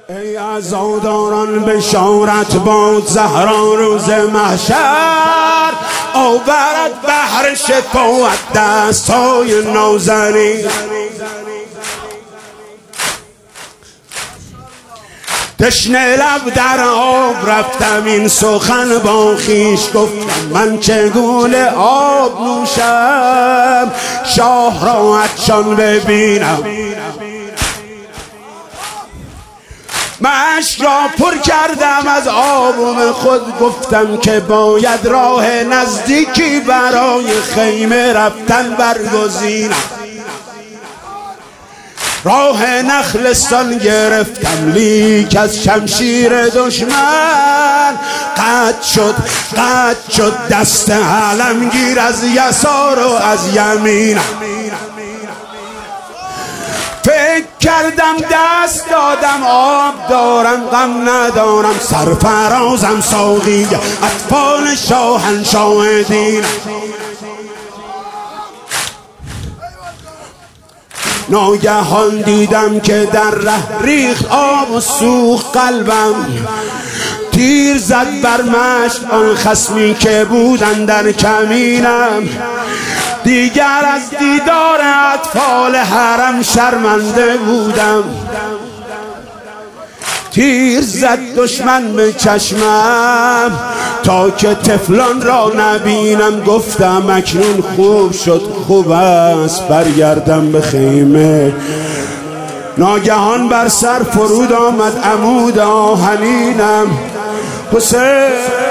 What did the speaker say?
ای عزاداران بشارت باد زهرا روز محشر، آورد بحر شفاعت دستای نازنین. تشنه لب در آب رفتم این سخن با خویش گفتم، من چگونه آب نوشم شاه را عطشان ببینم. مشک را پر کردم از آبم خود، گفتم که باید راه نزدیکی برای خیمه رفتن برگزینم. راه نخلستان گرفتم لیک از شمشیر دشمن قطع شد دست علمگیر از یسار و از یمینم. فکر کردم دست دادم آب دارم غم ندارم، سرفرازم ساقی اطفال شاهنشاه دینم. ناگهان دیدم که در ره ریخت آب و سوخت قلبم، تیر زد بر مشت آن خصمی که بودن در کمینم. دیگر از دیدار اطفال حرم شرمنده بودم، تیر زد دشمن به چشمم تا که طفلان را نبینم. گفتم اکنون خوب شد، خوب است برگردم به خیمه. ناگهان بر سر فرود آمد عمود آهنینم. حسین